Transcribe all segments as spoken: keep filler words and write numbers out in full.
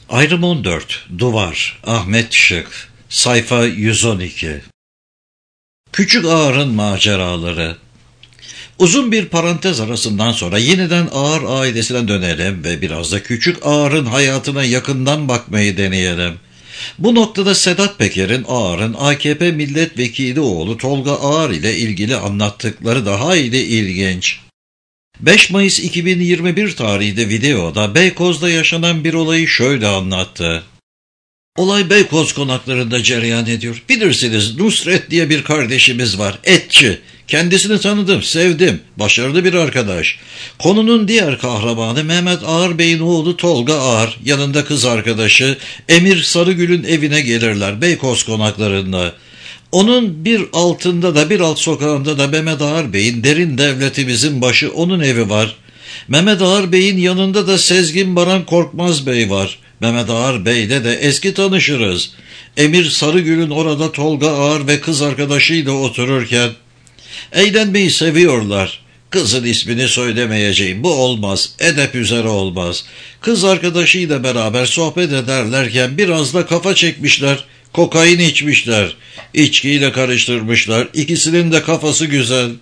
Ayrım on dört. Duvar. Ahmet Şık. Sayfa yüz on iki. Küçük Ağar'ın maceraları. Uzun bir parantez arasından sonra yeniden Ağar ailesine dönelim ve biraz da Küçük Ağar'ın hayatına yakından bakmayı deneyelim. Bu noktada Sedat Peker'in Ağar'ın A K P milletvekili oğlu Tolga Ağar ile ilgili anlattıkları da hayli ilginç. beş Mayıs iki bin yirmi bir tarihli videoda Beykoz'da yaşanan bir olayı şöyle anlattı. Olay Beykoz konaklarında cereyan ediyor. Bilirsiniz Nusret diye bir kardeşimiz var, etçi. Kendisini tanıdım, sevdim, başarılı bir arkadaş. Konunun diğer kahramanı Mehmet Ağar Bey'in oğlu Tolga Ağar, yanında kız arkadaşı Emir Sarıgül'ün evine gelirler Beykoz konaklarında. Onun bir altında da bir alt sokağında da Mehmet Ağar Bey'in derin devletimizin başı onun evi var. Mehmet Ağar Bey'in yanında da Sezgin Baran Korkmaz Bey var. Mehmet Ağar Bey'le de eski tanışırız. Emir Sarıgül'ün orada Tolga Ağar ve kız arkadaşıyla otururken eğlenmeyi seviyorlar. Kızın ismini söylemeyeceğim, bu olmaz, edep üzere olmaz. Kız arkadaşıyla beraber sohbet ederlerken biraz da kafa çekmişler, kokain içmişler, içkiyle karıştırmışlar, ikisinin de kafası güzel.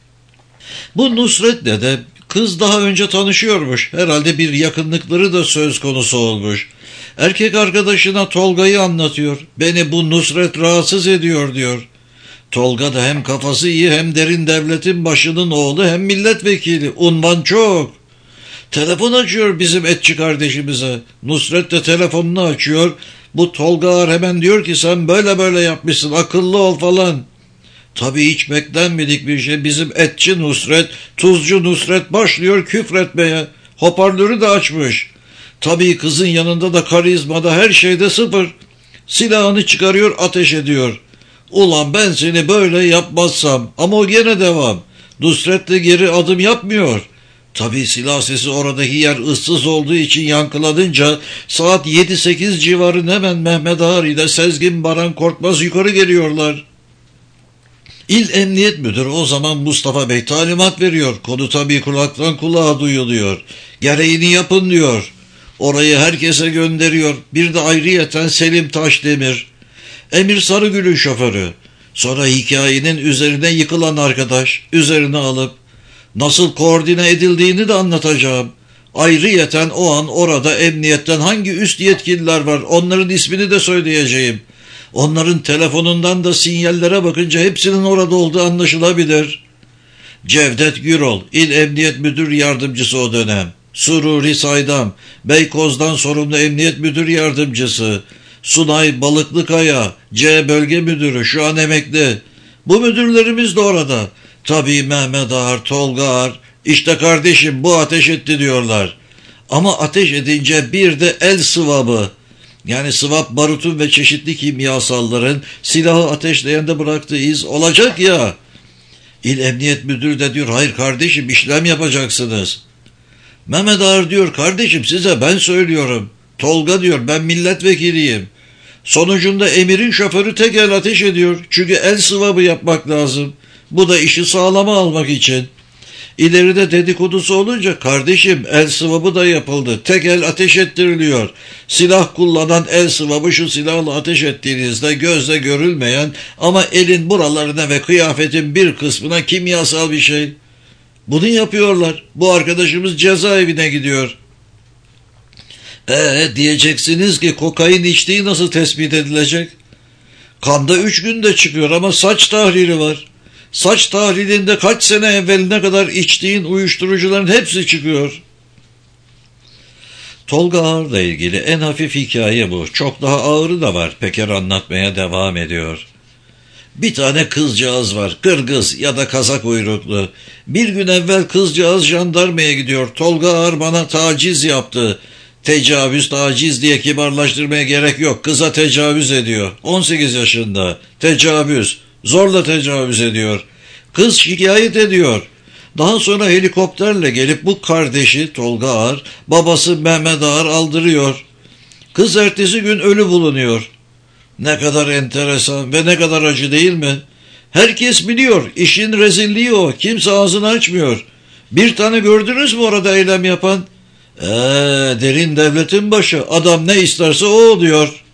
Bu Nusret'le de kız daha önce tanışıyormuş, herhalde bir yakınlıkları da söz konusu olmuş. Erkek arkadaşına Tolga'yı anlatıyor, beni bu Nusret rahatsız ediyor diyor. Tolga da hem kafası iyi hem derin devletin başının oğlu hem milletvekili. Unvan çok. Telefon açıyor bizim etçi kardeşimize. Nusret de telefonunu açıyor. Bu Tolga Ağar hemen diyor ki sen böyle böyle yapmışsın, akıllı ol falan. Tabii hiç beklenmedik bir şey. Bizim etçi Nusret, tuzcu Nusret başlıyor küfretmeye. Hoparlörü de açmış. Tabii kızın yanında da karizmada her şeyde sıfır. Silahını çıkarıyor, ateş ediyor. Ulan ben seni böyle yapmazsam, ama o gene devam. Nusret de geri adım yapmıyor. Tabii silah sesi oradaki yer ıssız olduğu için yankılanınca saat yedi sekiz civarı hemen Mehmet Ağar ile Sezgin Baran Korkmaz yukarı geliyorlar. İl Emniyet Müdürü o zaman Mustafa Bey talimat veriyor. Konu tabii kulaktan kulağa duyuluyor. Gereğini yapın diyor. Orayı herkese gönderiyor. Bir de ayrıyeten Selim Taşdemir, Emir Sarıgül'ün şoförü. Sonra hikayenin üzerine yıkılan arkadaş, üzerine alıp nasıl koordine edildiğini de anlatacağım. Ayrıyeten o an orada emniyetten hangi üst yetkililer var, onların ismini de söyleyeceğim. Onların telefonundan da sinyallere bakınca hepsinin orada olduğu anlaşılabilir. Cevdet Gürol, İl Emniyet Müdür Yardımcısı o dönem. Sururi Saydam, Beykoz'dan sorumlu Emniyet Müdür Yardımcısı. Sunay Balıklıkaya, C Bölge Müdürü, şu an emekli. Bu müdürlerimiz de orada. Tabii Mehmet Ağar, Tolga Ağar, işte kardeşim bu ateş etti diyorlar. Ama ateş edince bir de el sıvabı, yani sıvap barutun ve çeşitli kimyasalların silahı ateşleyende bıraktığı iz olacak ya. İl Emniyet Müdürü de diyor hayır kardeşim işlem yapacaksınız. Mehmet Ağar diyor kardeşim size ben söylüyorum. Tolga diyor ben milletvekiliyim. Sonucunda Emir'in şoförü tek el ateş ediyor. Çünkü el sıvabı yapmak lazım. Bu da işi sağlama almak için. İleride dedikodusu olunca kardeşim el sıvabı da yapıldı. Tek el ateş ettiriliyor. Silah kullanan el sıvabı şu silahla ateş ettiğinizde gözle görülmeyen ama elin buralarına ve kıyafetin bir kısmına kimyasal bir şey. Bunu yapıyorlar. Bu arkadaşımız cezaevine gidiyor. Ee diyeceksiniz ki kokain içtiği nasıl tespit edilecek? Kanda üç günde çıkıyor ama saç tahlili var. Saç tahlilinde kaç sene evveline kadar içtiğin uyuşturucuların hepsi çıkıyor. Tolga Ağar'la ilgili en hafif hikaye bu. Çok daha ağırı da var. Peker anlatmaya devam ediyor. Bir tane kızcağız var. Kırgız ya da Kazak uyruklu. Bir gün evvel kızcağız jandarmaya gidiyor. Tolga Ağar bana taciz yaptı. Tecavüz, taciz diye kibarlaştırmaya gerek yok. Kıza tecavüz ediyor. on sekiz yaşında. Tecavüz. Zorla tecavüz ediyor. Kız şikayet ediyor. Daha sonra helikopterle gelip bu kardeşi Tolga Ağar, babası Mehmet Ağar aldırıyor. Kız ertesi gün ölü bulunuyor. Ne kadar enteresan ve ne kadar acı değil mi? Herkes biliyor. İşin rezilliği o. Kimse ağzını açmıyor. Bir tane gördünüz mü orada eylem yapan? Eee derin devletin başı, adam ne isterse o oluyor.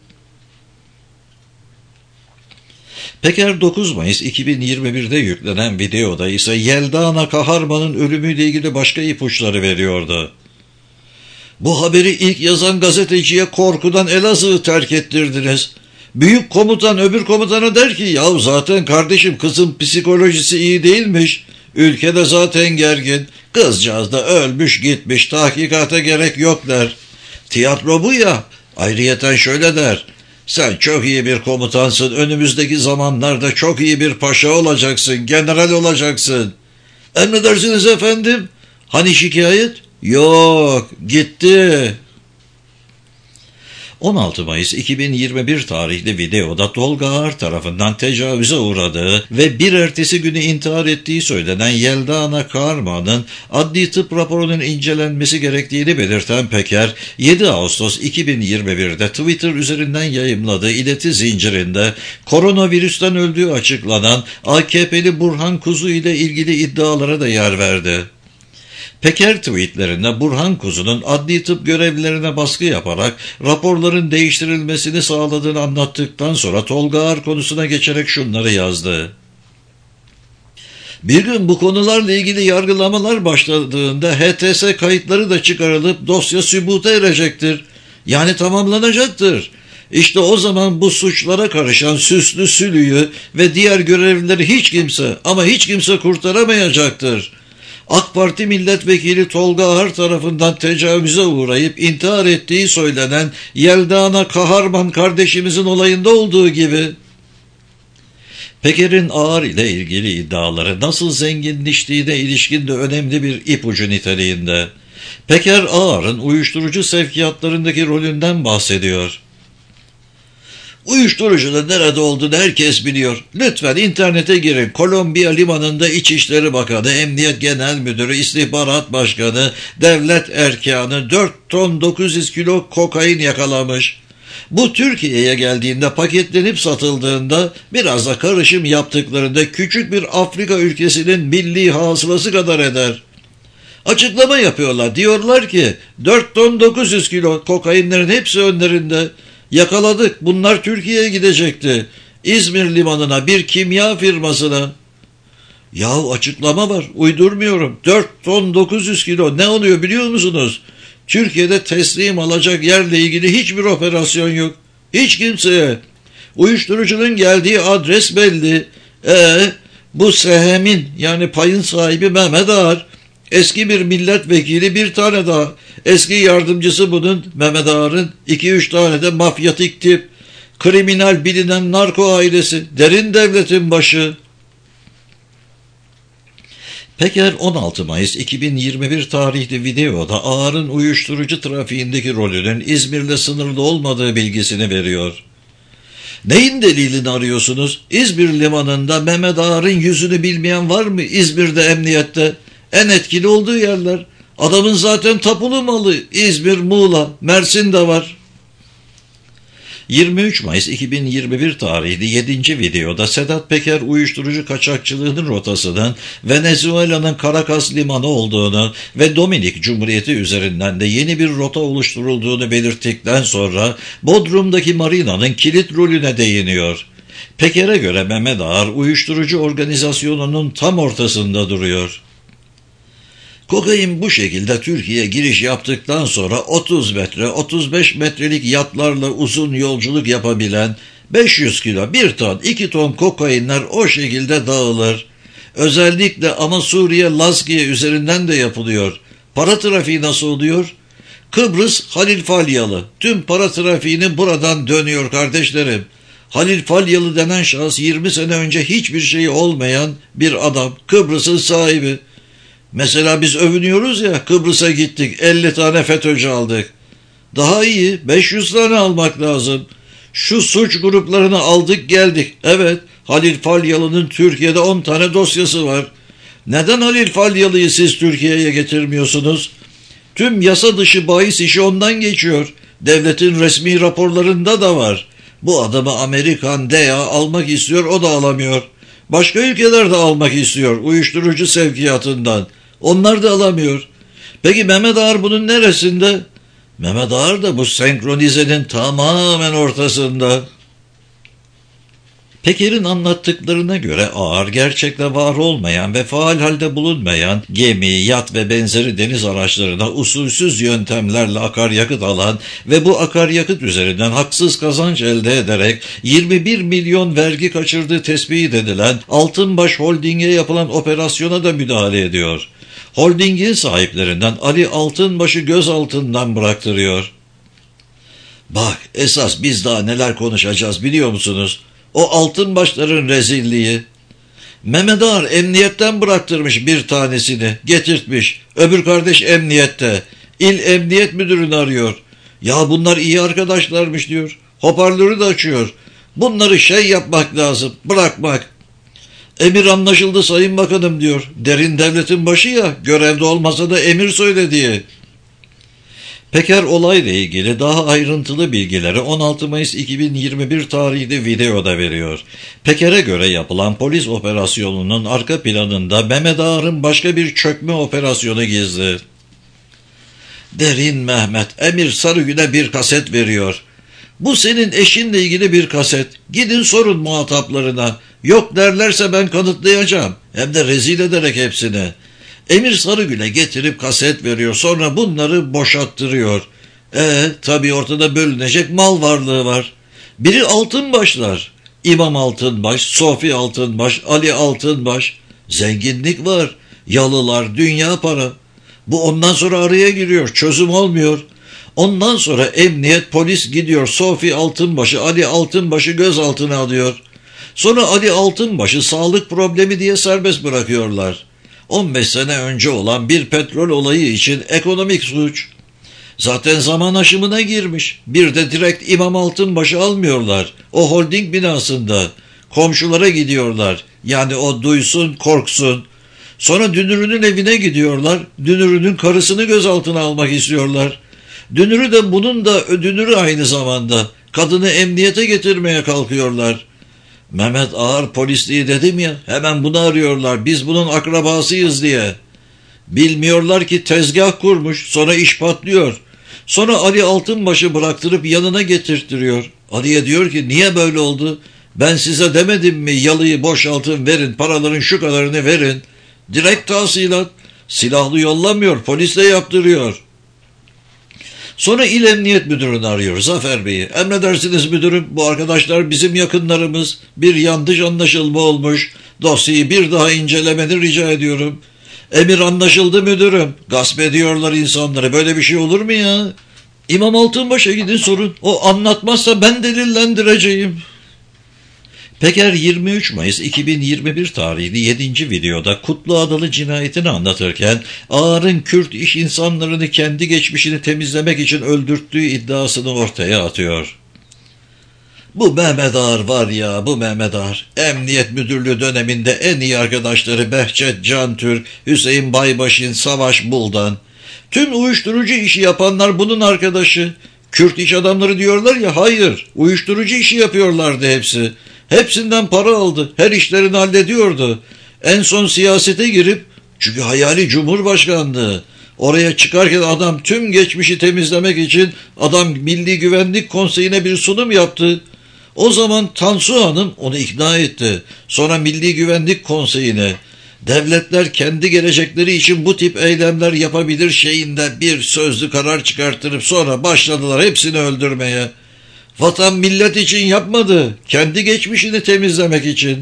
Peker dokuz Mayıs iki bin yirmi bir'de yüklenen videoda ise Yeldana Kaharman'ın ölümüyle ilgili başka ipuçları veriyordu. Bu haberi ilk yazan gazeteciye korkudan Elazığ'ı terk ettirdiniz. Büyük komutan öbür komutana der ki yahu zaten kardeşim kızın psikolojisi iyi değilmiş. Ülkede zaten gergin. Kızcağız da ölmüş gitmiş, tahkikata gerek yok der. Tiyatro bu ya. Ayrıyeten şöyle der. Sen çok iyi bir komutansın. Önümüzdeki zamanlarda çok iyi bir paşa olacaksın. General olacaksın. Emredersiniz efendim. Hani şikayet? Yok, gitti. on altı Mayıs iki bin yirmi bir tarihli videoda Tolga Ağar tarafından tecavüze uğradığı ve bir ertesi günü intihar ettiği söylenen Yeldana Kaharman'ın adli tıp raporunun incelenmesi gerektiğini belirten Peker, yedi Ağustos iki bin yirmi bir'de Twitter üzerinden yayımladığı ileti zincirinde koronavirüsten öldüğü açıklanan A K P'li Burhan Kuzu ile ilgili iddialara da yer verdi. Peker tweetlerinde Burhan Kuzu'nun adli tıp görevlilerine baskı yaparak raporların değiştirilmesini sağladığını anlattıktan sonra Tolga Ağar konusuna geçerek şunları yazdı. Bir gün bu konularla ilgili yargılamalar başladığında H T S kayıtları da çıkarılıp dosya sübuta erecektir. Yani tamamlanacaktır. İşte o zaman bu suçlara karışan Süslü Sülü'yü ve diğer görevlileri hiç kimse ama hiç kimse kurtaramayacaktır. AK Parti milletvekili Tolga Ağar tarafından tecavüze uğrayıp intihar ettiği söylenen Yeldana Kaharman kardeşimizin olayında olduğu gibi. Peker'in Ağar ile ilgili iddiaları nasıl zenginleştiğine ilişkin de önemli bir ipucu niteliğinde. Peker Ağar'ın uyuşturucu sevkiyatlarındaki rolünden bahsediyor. Uyuşturucunun nerede olduğunu herkes biliyor. Lütfen internete girin. Kolombiya limanında İçişleri Bakanı, Emniyet Genel Müdürü, İstihbarat Başkanı, devlet erkanı dört ton dokuz yüz kilo kokain yakalamış. Bu Türkiye'ye geldiğinde paketlenip satıldığında biraz da karışım yaptıklarında küçük bir Afrika ülkesinin milli hasılası kadar eder. Açıklama yapıyorlar. Diyorlar ki dört ton dokuz yüz kilo kokainlerin hepsi önlerinde. Yakaladık. Bunlar Türkiye'ye gidecekti. İzmir limanına, bir kimya firmasına. Yahu açıklama var. Uydurmuyorum. dört ton dokuz yüz kilo ne oluyor biliyor musunuz? Türkiye'de teslim alacak yerle ilgili hiçbir operasyon yok. Hiç kimseye. Uyuşturucunun geldiği adres belli. E bu sehemin yani payın sahibi Mehmet Ağar. Eski bir milletvekili, bir tane daha. Eski yardımcısı bunun, Mehmet Ağar'ın, iki üç tane de mafyatik tip. Kriminal bilinen narko ailesi, derin devletin başı. Peker on altı Mayıs iki bin yirmi bir tarihli videoda Ağar'ın uyuşturucu trafiğindeki rolünün İzmir'le sınırlı olmadığı bilgisini veriyor. Neyin delilini arıyorsunuz? İzmir limanında Mehmet Ağar'ın yüzünü bilmeyen var mı İzmir'de emniyette? En etkili olduğu yerler. Adamın zaten tapulu malı. İzmir, Muğla, Mersin de var. yirmi üç Mayıs iki bin yirmi bir tarihli yedinci videoda Sedat Peker uyuşturucu kaçakçılığının rotasının Venezuela'nın Caracas limanı olduğunu ve Dominik Cumhuriyeti üzerinden de yeni bir rota oluşturulduğunu belirttikten sonra Bodrum'daki marinanın kilit rolüne değiniyor. Peker'e göre Mehmet Ağar uyuşturucu organizasyonunun tam ortasında duruyor. Kokain bu şekilde Türkiye'ye giriş yaptıktan sonra otuz metre, otuz beş metrelik yatlarla uzun yolculuk yapabilen beş yüz kilo, bir ton, iki ton kokainler o şekilde dağılır. Özellikle ama Suriye, Lazkiye üzerinden de yapılıyor. Para trafiği nasıl oluyor? Kıbrıs, Halil Falyalı. Tüm para trafiğini buradan dönüyor kardeşlerim. Halil Falyalı denen şahıs yirmi sene önce hiçbir şey olmayan bir adam. Kıbrıs'ın sahibi. Mesela biz övünüyoruz ya, Kıbrıs'a gittik, elli tane FETÖ'cü aldık. Daha iyi, beş yüz tane almak lazım. Şu suç gruplarını aldık geldik. Evet, Halil Falyalı'nın Türkiye'de on tane dosyası var. Neden Halil Falyalı'yı siz Türkiye'ye getirmiyorsunuz? Tüm yasa dışı bahis işi ondan geçiyor. Devletin resmi raporlarında da var. Bu adamı Amerikan D E A almak istiyor, o da alamıyor. Başka ülkeler de almak istiyor uyuşturucu sevkiyatından. Onlar da alamıyor. Peki Mehmet Ağar bunun neresinde? Mehmet Ağar da bu senkronizenin tamamen ortasında. Peker'in anlattıklarına göre Ağar gerçekte var olmayan ve faal halde bulunmayan gemi, yat ve benzeri deniz araçlarına usulsüz yöntemlerle akaryakıt alan ve bu akaryakıt üzerinden haksız kazanç elde ederek yirmi bir milyon vergi kaçırdığı tespit edilen Altınbaş Holding'e yapılan operasyona da müdahale ediyor. Holdingin sahiplerinden Ali Altınbaş'ı gözaltından bıraktırıyor. Bak esas biz daha neler konuşacağız biliyor musunuz? O Altınbaşların rezilliği. Mehmet Ağar emniyetten bıraktırmış bir tanesini, getirtmiş. Öbür kardeş emniyette. İl Emniyet Müdürünü arıyor. Ya bunlar iyi arkadaşlarmış diyor. Hoparlörü de açıyor. Bunları şey yapmak lazım, bırakmak. Emir anlaşıldı Sayın Bakanım diyor. Derin devletin başı ya, görevde olmasa da emir söylediği. Peker olayla ilgili daha ayrıntılı bilgileri on altı Mayıs iki bin yirmi bir tarihli videoda veriyor. Peker'e göre yapılan polis operasyonunun arka planında Mehmet Ağar'ın başka bir çökme operasyonu gizli. Derin Mehmet, Emir Sarıgül'e bir kaset veriyor. Bu senin eşinle ilgili bir kaset. Gidin sorun muhataplarına. Yok derlerse ben kanıtlayacağım. Hem de rezil ederek hepsini. Emir Sarıgül'e getirip kaset veriyor. Sonra bunları boşalttırıyor. E tabii ortada bölünecek mal varlığı var. Biri Altınbaşlar. İmam Altınbaş, Sofi Altınbaş, Ali Altınbaş. Zenginlik var. Yalılar, dünya para. Bu ondan sonra araya giriyor. Çözüm olmuyor. Ondan sonra emniyet, polis gidiyor. Sofi Altınbaş'ı, Ali Altınbaş'ı gözaltına alıyor. Sonra Ali Altınbaş'ı sağlık problemi diye serbest bırakıyorlar. on beş sene önce olan bir petrol olayı için ekonomik suç. Zaten zaman aşımına girmiş. Bir de direkt İmam Altınbaş'ı almıyorlar. O holding binasında. Komşulara gidiyorlar. Yani o duysun, korksun. Sonra Dünürü'nün evine gidiyorlar. Dünürü'nün karısını gözaltına almak istiyorlar. Dünürü de bunun da Dünürü aynı zamanda. Kadını emniyete getirmeye kalkıyorlar. Mehmet Ağar polisliği dedim ya, hemen bunu arıyorlar, biz bunun akrabasıyız diye. Bilmiyorlar ki tezgah kurmuş, sonra iş patlıyor. Sonra Ali Altınbaş'ı bıraktırıp yanına getirttiriyor. Ali'ye diyor ki niye böyle oldu? Ben size demedim mi yalıyı boşaltın verin, paraların şu kadarını verin. Direkt tahsilat, silahlı yollamıyor, polisle yaptırıyor. Sonra İl Emniyet Müdürünü arıyor, Zafer Bey'i. Emredersiniz müdürüm, bu arkadaşlar bizim yakınlarımız. Bir yanlış anlaşılma olmuş. Dosyayı bir daha incelemeni rica ediyorum. Emir anlaşıldı müdürüm. Gasp ediyorlar insanları. Böyle bir şey olur mu ya? İmam Altınbaş'a gidin sorun. O anlatmazsa ben delillendireceğim. Peker yirmi üç Mayıs iki bin yirmi bir tarihli yedinci videoda Kutlu Adalı cinayetini anlatırken Ağar'ın Kürt iş insanlarını kendi geçmişini temizlemek için öldürttüğü iddiasını ortaya atıyor. Bu Mehmet Ağar var ya, bu Mehmet Ağar. Emniyet Müdürlüğü döneminde en iyi arkadaşları Behçet Cantürk, Hüseyin Baybaşin, Savaş Buldan. Tüm uyuşturucu işi yapanlar bunun arkadaşı. Kürt iş adamları diyorlar ya, hayır, uyuşturucu işi yapıyorlardı hepsi. Hepsinden para aldı. Her işlerini hallediyordu. En son siyasete girip, çünkü hayali Cumhurbaşkanlığı, oraya çıkarken adam tüm geçmişi temizlemek için adam Milli Güvenlik Konseyi'ne bir sunum yaptı. O zaman Tansu Hanım onu ikna etti. Sonra Milli Güvenlik Konseyi'ne. Devletler kendi gelecekleri için bu tip eylemler yapabilir şeyinde bir sözlü karar çıkarttırıp sonra başladılar hepsini öldürmeye. Vatan millet için yapmadı, kendi geçmişini temizlemek için.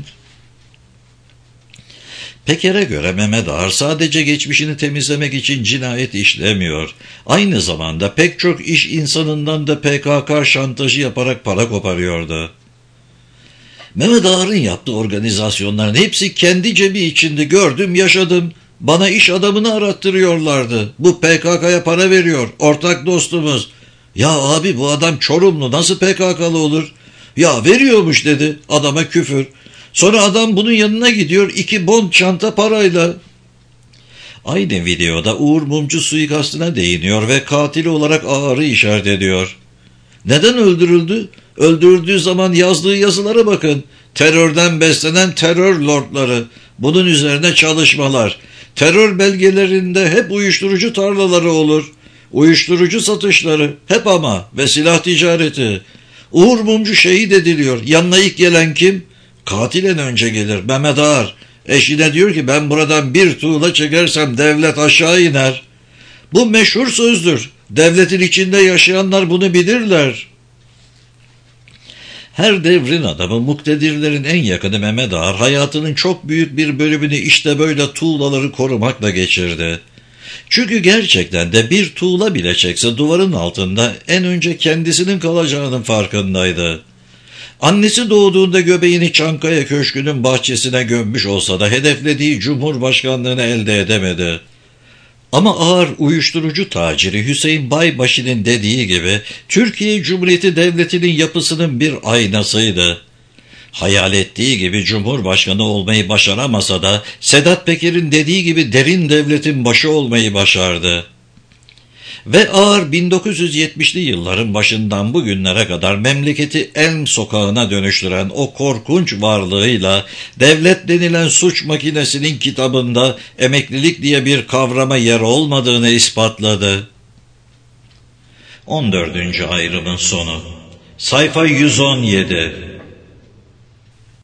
Peker'e göre Mehmet Ağar sadece geçmişini temizlemek için cinayet işlemiyor. Aynı zamanda pek çok iş insanından da P K K şantajı yaparak para koparıyordu. Mehmet Ağar'ın yaptığı organizasyonların hepsi kendi cebi içinde, gördüm, yaşadım. Bana iş adamını arattırıyorlardı. Bu P K K'ya para veriyor, ortak dostumuz. Ya abi bu adam Çorumlu, nasıl P K K'lı olur? Ya veriyormuş dedi, adama küfür. Sonra adam bunun yanına gidiyor iki bond çanta parayla. Aynı videoda Uğur Mumcu suikastına değiniyor ve katili olarak Ağar'ı işaret ediyor. Neden öldürüldü? Öldürüldüğü zaman yazdığı yazılara bakın. Terörden beslenen terör lordları. Bunun üzerine çalışmalar. Terör belgelerinde hep uyuşturucu tarlaları olur. Uyuşturucu satışları hep ama ve silah ticareti. Uğur Mumcu şehit ediliyor. Yanına ilk gelen kim? Katilen önce gelir Mehmet Ağar. Eşine diyor ki ben buradan bir tuğla çekersem devlet aşağı iner. Bu meşhur sözdür. Devletin içinde yaşayanlar bunu bilirler. Her devrin adamı, muktedirlerin en yakını Mehmet Ağar, hayatının çok büyük bir bölümünü işte böyle tuğlaları korumakla geçirdi. Çünkü gerçekten de bir tuğla bile çekse duvarın altında en önce kendisinin kalacağının farkındaydı. Annesi doğduğunda göbeğini Çankaya Köşkü'nün bahçesine gömmüş olsa da hedeflediği cumhurbaşkanlığını elde edemedi. Ama ağır uyuşturucu taciri Hüseyin Baybaşı'nın dediği gibi Türkiye Cumhuriyeti Devleti'nin yapısının bir aynasıydı. Hayal ettiği gibi Cumhurbaşkanı olmayı başaramasa da Sedat Peker'in dediği gibi derin devletin başı olmayı başardı. Ve Ağar bin dokuz yüz yetmişli yılların başından bugünlere kadar memleketi Elm sokağına dönüştüren o korkunç varlığıyla devlet denilen suç makinesinin kitabında emeklilik diye bir kavrama yer olmadığını ispatladı. on dördüncü ayrımın sonu. Sayfa yüz on yedi.